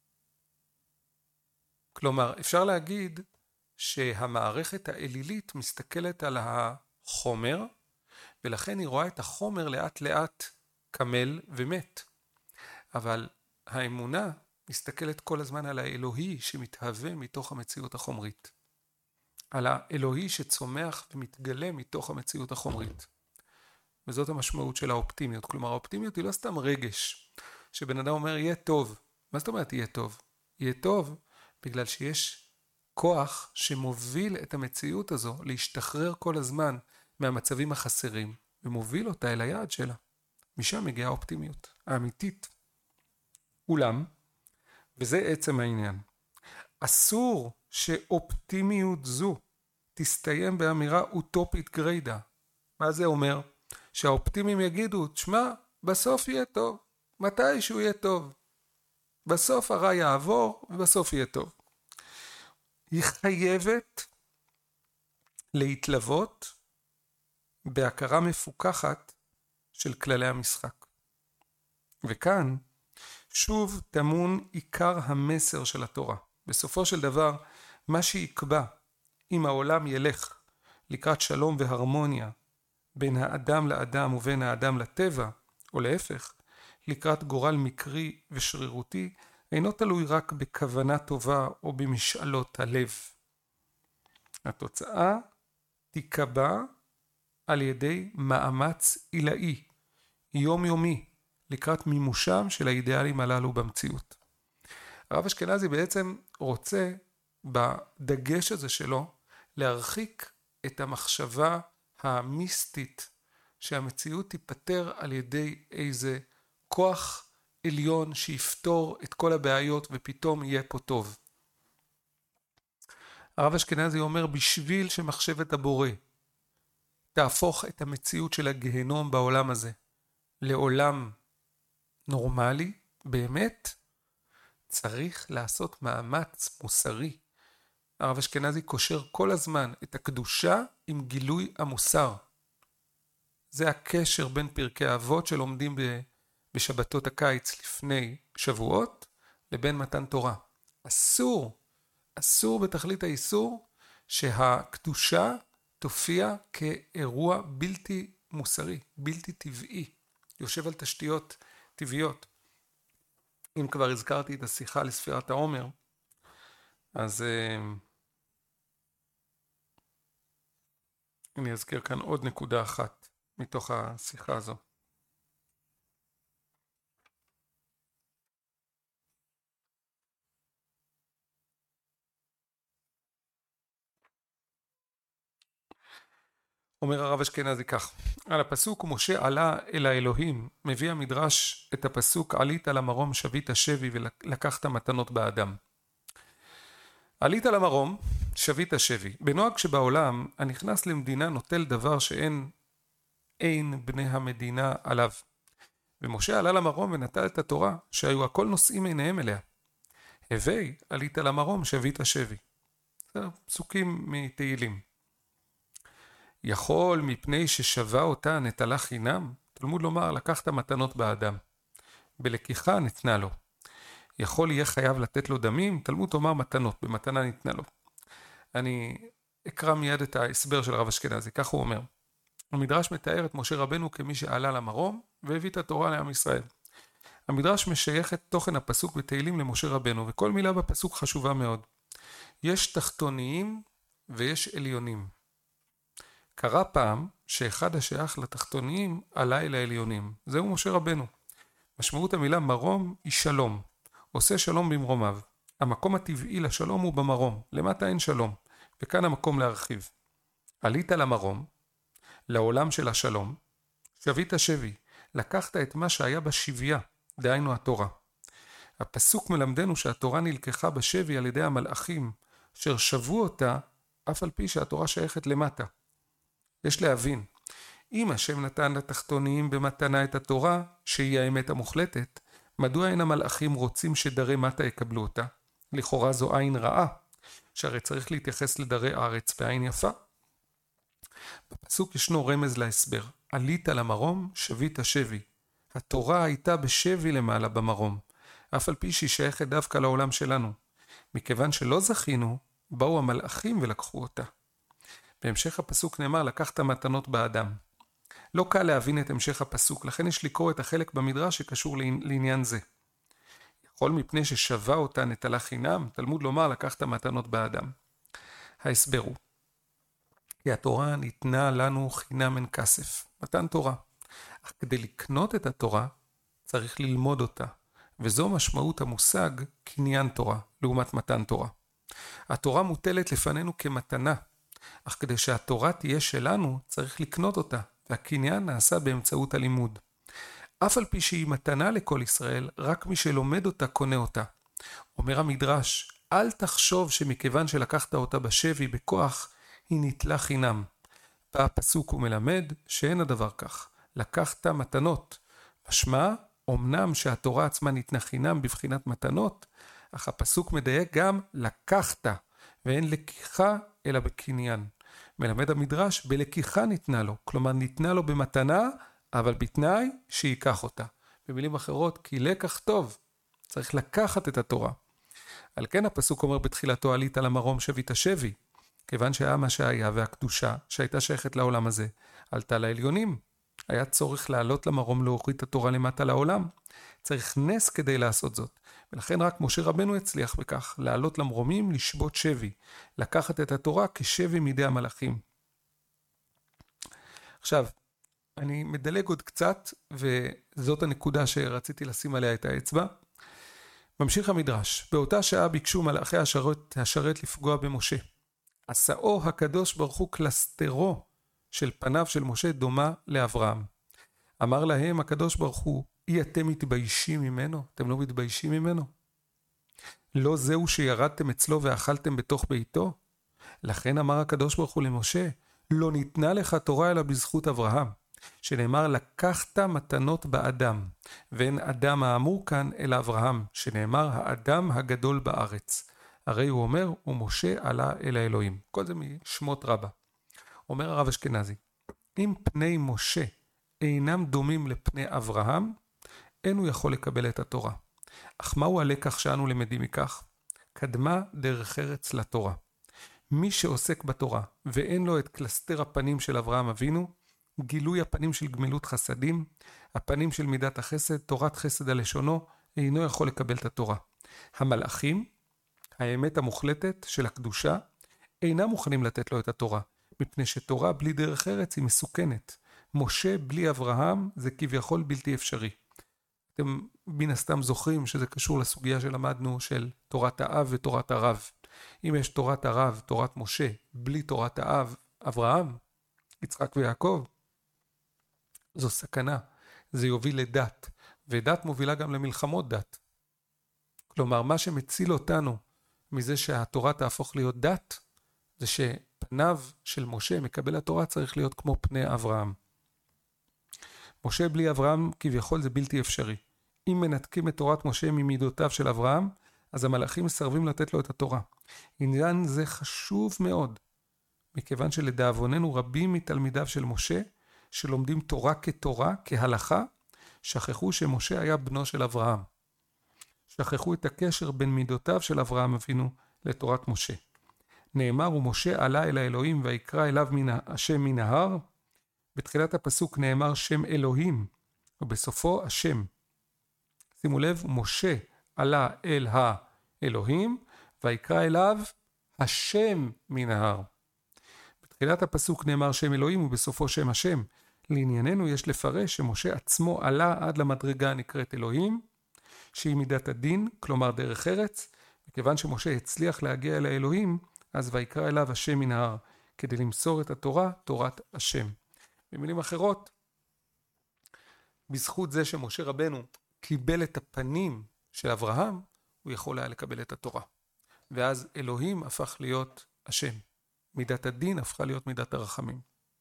כלומר, אפשר להגיד שהמערכת האלילית מסתכלת על החומר, ולכן היא רואה את החומר לאט לאט קמל ומת. אבל האמונה מסתכלת כל הזמן על האלוהי שמתהווה מתוך המציאות החומרית. על האלוהי שצומח ומתגלה מתוך המציאות החומרית. וזאת המשמעות של האופטימיות. כלומר, האופטימיות היא לא סתם רגש, שבן אדם אומר יהיה טוב. מה זאת אומרת יהיה טוב? יהיה טוב בגלל שיש כוח שמוביל את המציאות הזו להשתחרר כל הזמן מהמצבים החסרים, ומוביל אותה אל היעד שלה. משם מגיעה האופטימיות האמיתית. אולם, וזה עצם העניין, אסור שאופטימיות זו תסתיים באמירה אוטופית גרידא. מה זה אומר? שהאופטימים יגידו, תשמע, בסוף יהיה טוב, מתישהו יהיה טוב. בסוף הרע יעבור ובסוף יהיה טוב. היא חייבת להתלוות בהכרה מפוקחת של כללי המשחק. וכאן שוב טמון עיקר המסר של התורה. בסופו של דבר, מה שיקבע אם העולם ילך לקראת שלום והרמוניה בין האדם לאדם ובין האדם לטבע, או להפך, לקראת גורל מקרי ושרירותי, אינו תלוי רק בכוונה טובה או במשאלות הלב. התוצאה תיקבע על ידי מאמץ עילאי, יומיומי, לקראת מימושם של האידיאלים הללו במציאות. הרב אשכנזי בעצם רוצה בדגש הזה שלו להרחיק את המחשבה המיסטית שהמציאות תיפטר על ידי איזה כוח עליון שיפתור את כל הבעיות ופתאום יהיה פה טוב. הרב אשכנזי אומר, בשביל שמחשבת הבורא תהפוך את המציאות של הגהנום בעולם הזה לעולם נורמלי, באמת צריך לעשות מאמץ מוסרי. הרב אשכנזי קושר כל הזמן את הקדושה עם גילוי המוסר. זה הקשר בין פרקי אבות שלומדים בשבתות הקיץ לפני שבועות לבין מתן תורה. אסור בתכלית האיסור שהקדושה תופיע כאירוע בלתי מוסרי, בלתי טבעי, יושב על תשתיות טבעיות. אם כבר הזכרתי את השיחה לספירת העומר, אז אני אזכיר כאן עוד נקודה אחת מתוך השיחה הזו. אומר הרב אשכנזי כך, על הפסוק ומשה עלה אל האלוהים, מביא המדרש את הפסוק עלית למרום שבית השבי ולקחת מתנות באדם. עלית למרום שבית השבי. בנוהג שבעולם הנכנס למדינה נוטל דבר שאין בני המדינה עליו. ומשה עלה למרום ונטל את התורה שהיו הכל נושאים עיניהם אליה. הווי עלית למרום שבית השבי. זה פסוקים מתהילים. יכול מפני ששווה אותה נטלה חינם, תלמוד לומר לקחת מתנות באדם. בלקיחה נתנה לו. יכול יהיה חייב לתת לו דמים, תלמוד תאמר מתנות, במתנה ניתנה לו. אני אקרא מיד את ההסבר של הרב אשכנזי, כך הוא אומר. המדרש מתאר את משה רבנו כמי שעלה למרום והביא את התורה לעם ישראל. המדרש משייך את תוכן הפסוק בתהילים למשה רבנו, וכל מילה בפסוק חשובה מאוד. יש תחתוניים ויש עליונים. קרה פעם שאחד השייך לתחתוניים עלה אל העליונים. זהו משה רבנו. משמעות המילה מרום היא שלום. עושה שלום במרומיו. המקום הטבעי לשלום הוא במרום. למטה אין שלום. וכאן המקום להרחיב. עלית למרום, לעולם של השלום. שבית שבי. לקחת את מה שהיה בשביה, דהיינו התורה. הפסוק מלמדנו שהתורה נלקחה בשבי על ידי המלאכים, אשר שבו אותה, אף על פי שהתורה שייכת למטה. יש להבין, אם השם נתן לתחתוניים במתנה את התורה, שהיא האמת המוחלטת, מדוע אין המלאכים רוצים שדרי מטה יקבלו אותה? לכאורה זו עין רעה, שהרי צריך להתייחס לדרי ארץ בעין יפה. בפסוק ישנו רמז להסבר, עלית למרום, שבית שבי. התורה הייתה בשבי למעלה במרום, אף על פי שהיא שייכת דווקא לעולם שלנו. מכיוון שלא זכינו, באו המלאכים ולקחו אותה. בהמשך הפסוק נאמר לקחת מתנות באדם. לא קל להבין את המשך הפסוק, לכן יש לקרוא את החלק במדרש שקשור לעניין זה. יכול מפני ששווה אותה נטלה חינם, תלמוד לומר לקחת מתנות באדם. ההסבר הוא, כי התורה ניתנה לנו חינם אין כסף, מתן תורה. אך כדי לקנות את התורה, צריך ללמוד אותה, וזו משמעות המושג קניין תורה, לעומת מתן תורה. התורה מוטלת לפנינו כמתנה, אך כדי שהתורה תהיה שלנו צריך לקנות אותה, והקניין נעשה באמצעות הלימוד. אף על פי שהיא מתנה לכל ישראל, רק מי שלומד אותה קונה אותה. אומר המדרש, אל תחשוב שמכיוון שלקחת אותה בשבי בכוח, היא נטלה חינם. בא הפסוק ומלמד שאין הדבר כך. לקחת מתנות. משמע, אמנם שהתורה עצמה ניתנה חינם בבחינת מתנות, אך הפסוק מדייק גם לקחת, ואין לקיחה אלא בקניין. מלמד המדרש, בלקיחה ניתנה לו, כלומר ניתנה לו במתנה, אבל בתנאי שיקח אותה. במילים אחרות, כי לקח טוב, צריך לקחת את התורה. על כן הפסוק אומר בתחילתו, עלית למרום שבית השבי, כיוון שהיה מה שהיה והקדושה שהייתה שייכת לעולם הזה, עלתה לעליונים. היה צורך לעלות למרום להוריד את התורה למטה לעולם. צריך נס כדי לעשות זאת. ולכן רק משה רבנו הצליח בכך, לעלות למרומים, לשבות שבי, לקחת את התורה כשבי מידי המלאכים. עכשיו, אני מדלג עוד קצת, וזאת הנקודה שרציתי לשים עליה את האצבע. ממשיך המדרש, באותה שעה ביקשו מלאכי השרת לפגוע במשה. עשאו הקדוש ברוך הוא קלסטרו של פניו של משה דומה לאברהם. אמר להם הקדוש ברוך הוא, אי אתם מתביישים ממנו? אתם לא מתביישים ממנו? לא זהו שירדתם אצלו ואכלתם בתוך ביתו? לכן אמר הקדוש ברוך הוא למשה, לא ניתנה לך תורה אלא בזכות אברהם, שנאמר לקחת מתנות באדם, ואין אדם האמור כאן אלא אברהם, שנאמר האדם הגדול בארץ. הרי הוא אומר, ומשה עלה אל האלוהים. כל זה משמות רבה. אומר הרב אשכנזי, אם פני משה אינם דומים לפני אברהם, אין הוא יכול לקבל את התורה. אך מהו הלקח שאנו למדים מכך? קדמה דרך ארץ לתורה. מי שעוסק בתורה ואין לו את קלסטר הפנים של אברהם אבינו, גילוי הפנים של גמילות חסדים, הפנים של מידת החסד, תורת חסד הלשונו, אינו יכול לקבל את התורה. המלאכים, האמת המוחלטת של הקדושה, אינם מוכנים לתת לו את התורה, מפני שתורה בלי דרך ארץ היא מסוכנת. משה בלי אברהם זה כביכול בלתי אפשרי. אתם מן הסתם זוכרים שזה קשור לסוגיה שלמדנו של תורת האב ותורת הרב. אם יש תורת הרב, תורת משה, בלי תורת האב, אברהם, יצחק ויעקב, זו סכנה. זה יוביל לדת, ודת מובילה גם למלחמות דת. כלומר, מה שמציל אותנו מזה שהתורה תהפוך להיות דת, זה שפניו של משה מקבל התורה צריך להיות כמו פני אברהם. משה בלי אברהם כביכול זה בלתי אפשרי. אם מנתקים את תורת משה ממידותיו של אברהם, אז המלאכים מסרבים לתת לו את התורה. עניין זה חשוב מאוד, מכיוון שלדאבוננו רבים מתלמידיו של משה, שלומדים תורה כתורה, כהלכה, שכחו שמשה היה בנו של אברהם. שכחו את הקשר בין מידותיו של אברהם אבינו לתורת משה. נאמר, ומשה עלה אל האלוהים ויקרא אליו השם מן ההר. בתחילת הפסוק נאמר שם אלוהים, ובסופו השם. שימו לב, משה עלה אל האלוהים, ויקרא אליו השם מן ההר. בתחילת הפסוק נאמר שם אלוהים, ובסופו שם השם. לענייננו יש לפרש שמשה עצמו עלה עד למדרגה הנקראת אלוהים, שהיא מידת הדין, כלומר דרך ארץ, וכיוון שמשה הצליח להגיע אל האלוהים, אז ויקרא אליו השם מן ההר, כדי למסור את התורה, תורת השם. במילים אחרות, בזכות זה שמשה רבנו קיבל את הפנים של אברהם, הוא יכול היה לקבל את התורה. ואז אלוהים הפך להיות השם. מידת הדין הפכה להיות מידת הרחמים.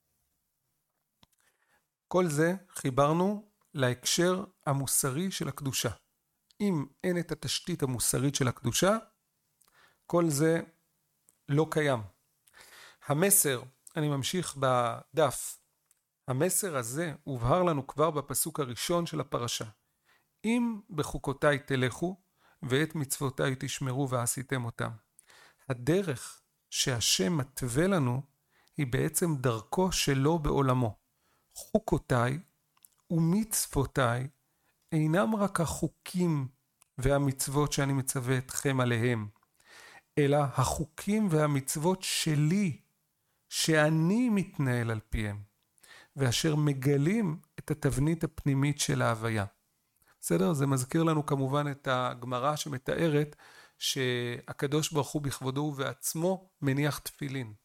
כל זה חיברנו להקשר המוסרי של הקדושה. אם אין את התשתית המוסרית של הקדושה, כל זה לא קיים. המסר, אני ממשיך בדף, המסר הזה הובהר לנו כבר בפסוק הראשון של הפרשה. אם בחוקותיי תלכו, ואת מצוותיי תשמרו ועשיתם אותם. הדרך שהשם מתווה לנו, היא בעצם דרכו שלו בעולמו. חוקותיי ומצוותיי אינם רק החוקים והמצוות שאני מצווה אתכם עליהם, אלא החוקים והמצוות שלי, שאני מתנהל על פיהם, ואשר מגלים את התבנית הפנימית של ההוויה. בסדר? זה מזכיר לנו כמובן את הגמרא שמתארת שהקדוש ברוך הוא בכבודו ובעצמו מניח תפילין.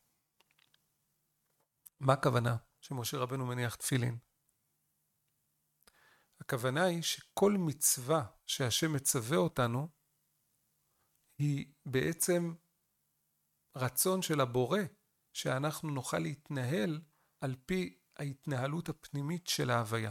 מה הכוונה שמשה רבנו מניח תפילין? הכוונה היא שכל מצווה שהשם מצווה אותנו, היא בעצם רצון של הבורא, שאנחנו נוכל להתנהל על פי ההתנהלות הפנימית של ההוויה.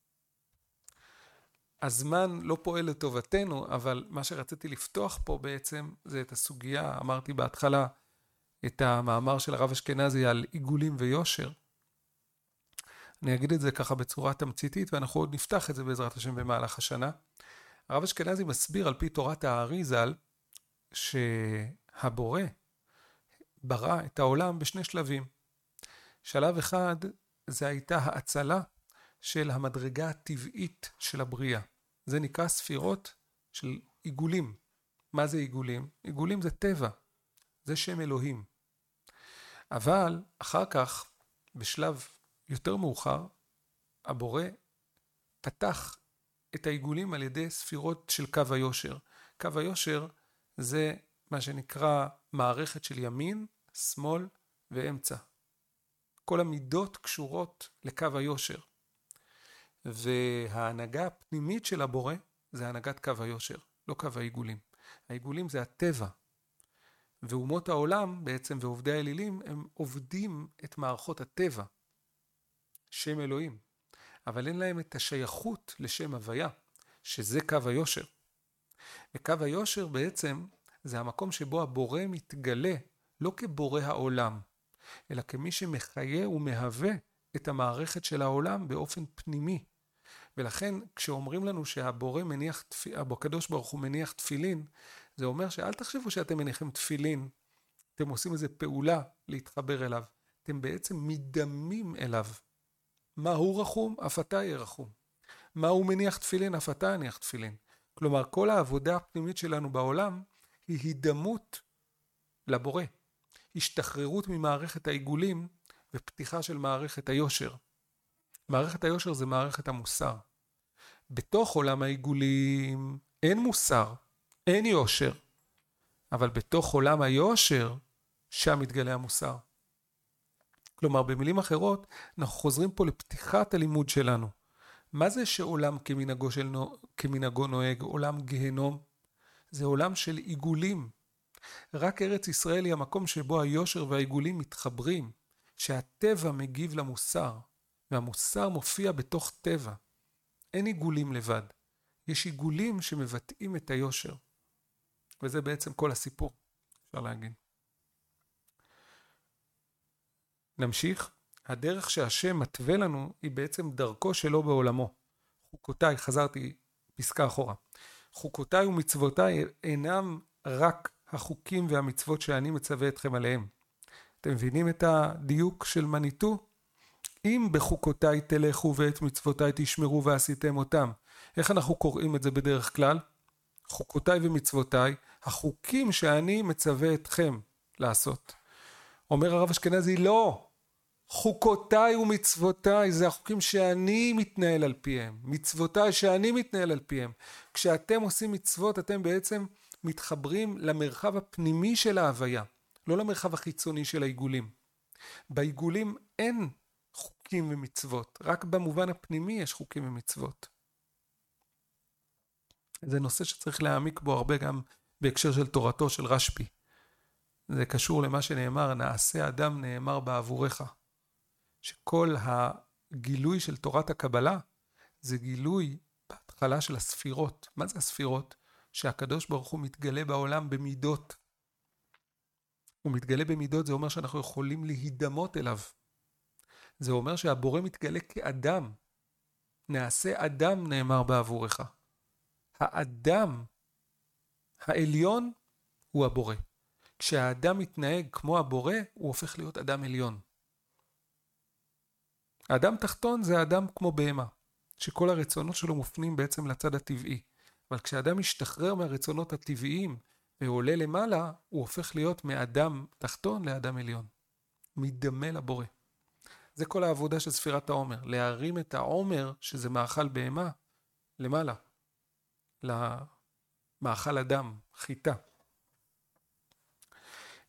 הזמן לא פועל לטובתנו, אבל מה שרציתי לפתוח פה בעצם זה את הסוגיה, אמרתי בהתחלה את המאמר של הרב אשכנזי על עיגולים ויושר. אני אגיד את זה ככה בצורה תמציתית, ואנחנו עוד נפתח את זה בעזרת השם במהלך השנה. הרב אשכנזי מסביר על פי תורת האריז"ל, שהבורא ברא את העולם בשני שלבים. שלב אחד זה הייתה האצלה של המדרגה הטבעית של הבריאה. זה נקרא ספירות של עיגולים. מה זה עיגולים? עיגולים זה טבע, זה שם אלוהים. אבל אחר כך, בשלב יותר מאוחר, הבורא פתח את העיגולים על ידי ספירות של קו היושר. קו היושר זה מה שנקרא מערכת של ימין, שמאל ואמצע. כל המידות קשורות לקו היושר. וההנהגה הפנימית של הבורא זה הנהגת קו היושר, לא קו העיגולים. העיגולים זה הטבע. ואומות העולם בעצם ועובדי האלילים הם עובדים את מערכות הטבע, שם אלוהים. אבל אין להם את השייכות לשם הוויה, שזה קו היושר. וקו היושר בעצם זה המקום שבו הבורא מתגלה לא כבורא העולם, אלא כמי שמחיה ומהווה את המערכת של העולם באופן פנימי. ולכן כשאומרים לנו הקדוש ברוך הוא מניח תפילין, זה אומר שאל תחשבו שאתם מניחים תפילין, אתם עושים איזו פעולה להתחבר אליו, אתם בעצם מדמים אליו. מה הוא רחום? אף אתה יהיה רחום. מה הוא מניח תפילין? אף אתה יניח תפילין. כלומר, כל העבודה הפנימית שלנו בעולם היא הידמות לבורא. השתחררות ממערכת העיגולים ופתיחה של מערכת היושר. מערכת היושר זה מערכת המוסר. בתוך עולם העיגולים אין מוסר, אין יושר. אבל בתוך עולם היושר, שם מתגלה המוסר. כלומר, במילים אחרות, אנחנו חוזרים פה לפתיחת הלימוד שלנו. מה זה שעולם כמנהגו נוהג, עולם גהנום? זה עולם של עיגולים. רק ארץ ישראל היא המקום שבו היושר והעיגולים מתחברים, שהטבע מגיב למוסר, והמוסר מופיע בתוך טבע. אין עיגולים לבד, יש עיגולים שמבטאים את היושר. וזה בעצם כל הסיפור, אפשר להגיד. נמשיך. הדרך שהשם מתווה לנו היא בעצם דרכו שלו בעולמו. חוקותיי, חזרתי פסקה אחורה. חוקותיי ומצוותיי אינם רק החוקים והמצוות שאני מצווה אתכם עליהם. אתם מבינים את הדיוק של מניטו? אם בחוקותיי תלכו ואת מצוותיי תשמרו ועשיתם אותם. איך אנחנו קוראים את זה בדרך כלל? חוקותיי ומצוותיי, החוקים שאני מצווה אתכם לעשות. אומר הרב אשכנזי, לא. חוקותיי ומצוותיי זה החוקים שאני מתנהל על פיהם. מצוותיי שאני מתנהל על פיהם. כשאתם עושים מצוות, אתם בעצם מתחברים למרחב הפנימי של ההוויה, לא למרחב החיצוני של העיגולים. בעיגולים אין חוקים ומצוות, רק במובן הפנימי יש חוקים ומצוות. זה נושא שצריך להעמיק בו הרבה גם בהקשר של תורתו של רשב"י. זה קשור למה שנאמר, נעשה אדם נאמר בעבורך. שכל הגילוי של תורת הקבלה זה גילוי בהתחלה של הספירות. מה זה הספירות? שהקדוש ברוך הוא מתגלה בעולם במידות. הוא מתגלה במידות, זה אומר שאנחנו יכולים להידמות אליו. זה אומר שהבורא מתגלה כאדם. נעשה אדם נאמר בעבורך. האדם העליון הוא הבורא. כשהאדם מתנהג כמו הבורא, הוא הופך להיות אדם עליון. האדם תחתון זה האדם כמו בהמה, שכל הרצונות שלו מופנים בעצם לצד הטבעי. אבל כשאדם משתחרר מהרצונות הטבעיים ועולה למעלה, הוא הופך להיות מאדם תחתון לאדם עליון. מדמה לבורא. זה כל העבודה של ספירת העומר. להרים את העומר, שזה מאכל בהמה, למעלה. למאכל אדם, חיטה.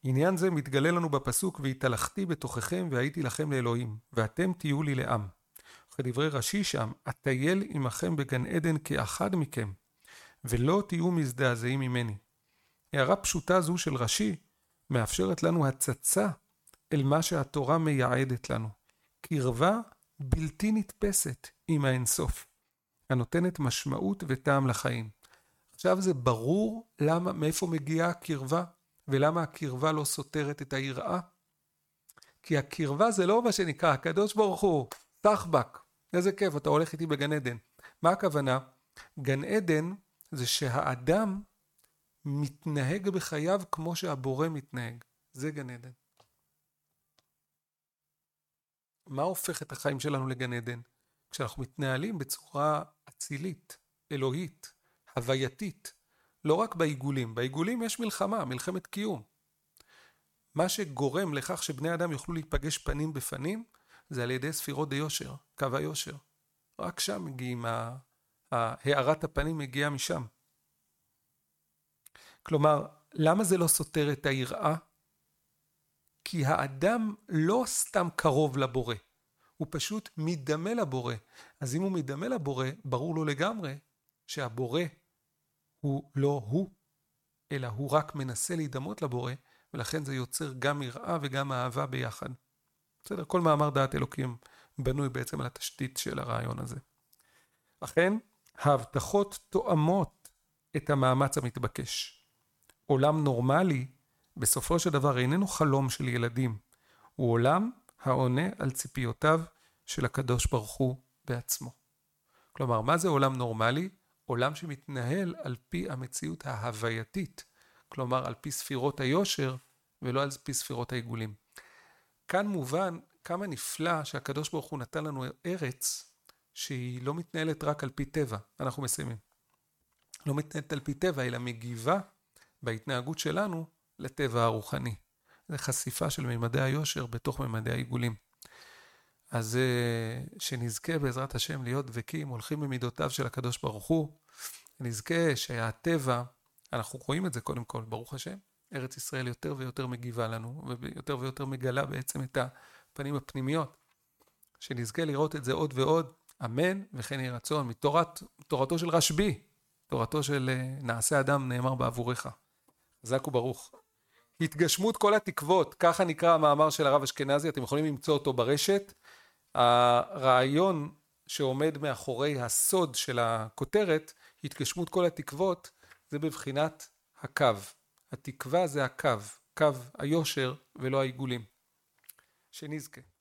עניין זה מתגלה לנו בפסוק, והתהלכתי בתוככם והייתי לכם לאלוהים, ואתם תהיו לי לעם. כדברי רש"י שם, אטייל עמכם בגן עדן כאחד מכם, ולא תהיו מזדעזעים ממני. הערה פשוטה זו של רש"י מאפשרת לנו הצצה אל מה שהתורה מייעדת לנו. קרבה בלתי נתפסת עם האינסוף, הנותנת משמעות וטעם לחיים. עכשיו זה ברור מאיפה מגיעה הקרבה, ולמה הקרבה לא סותרת את היראה. כי הקרבה זה לא מה שנקרא, הקדוש ברוך הוא, סחבק, איזה כיף, אתה הולך איתי בגן עדן. מה הכוונה? גן עדן זה שהאדם מתנהג בחייו כמו שהבורא מתנהג. זה גן עדן. מה הופך את החיים שלנו לגן עדן? כשאנחנו מתנהלים בצורה אצילית, אלוהית, הווייתית, לא רק בעיגולים. בעיגולים יש מלחמה, מלחמת קיום. מה שגורם לכך שבני אדם יוכלו להיפגש פנים בפנים, זה על ידי ספירות דיושר, קו היושר. רק שם מגיעים, הערת הפנים מגיעה משם. כלומר, למה זה לא סותר את היראה? כי האדם לא סתם קרוב לבורא, הוא פשוט מדמה לבורא. אז אם הוא מדמה לבורא, ברור לו לגמרי שהבורא הוא לא הוא, אלא הוא רק מנסה להידמות לבורא, ולכן זה יוצר גם יראה וגם אהבה ביחד. בסדר? כל מאמר דעת אלוקים בנוי בעצם על התשתית של הרעיון הזה. לכן, ההבטחות תואמות את המאמץ המתבקש. עולם נורמלי, בסופו של דבר, איננו חלום של ילדים. הוא עולם העונה על ציפיותיו של הקדוש ברוך הוא בעצמו. כלומר, מה זה עולם נורמלי? עולם שמתנהל על פי המציאות ההווייתית. כלומר, על פי ספירות היושר, ולא על פי ספירות העיגולים. כאן מובן כמה נפלא שהקדוש ברוך הוא נתן לנו ארץ שהיא לא מתנהלת רק על פי טבע. אנחנו מסיימים. לא מתנהלת על פי טבע, אלא מגיבה בהתנהגות שלנו לטבע הרוחני. זה חשיפה של ממדי היושר בתוך ממדי העיגולים. אז שנזכה בעזרת השם להיות דבקים, הולכים במידותיו של הקדוש ברוך הוא, נזכה שהטבע, אנחנו רואים את זה קודם כל, ברוך השם, ארץ ישראל יותר ויותר מגיבה לנו, ויותר ויותר מגלה בעצם את הפנים הפנימיות, שנזכה לראות את זה עוד ועוד, אמן, וכן יהי רצון, מתורתו של רשב"י, תורתו של נעשה אדם נאמר בעבורך. חזק וברוך. התגשמות כל התקוות, ככה נקרא המאמר של הרב אשכנזי, אתם יכולים למצוא אותו ברשת. הרעיון שעומד מאחורי הסוד של הכותרת, התגשמות כל התקוות, זה בבחינת הקו. התקווה זה הקו, קו היושר ולא העיגולים. שנזכה.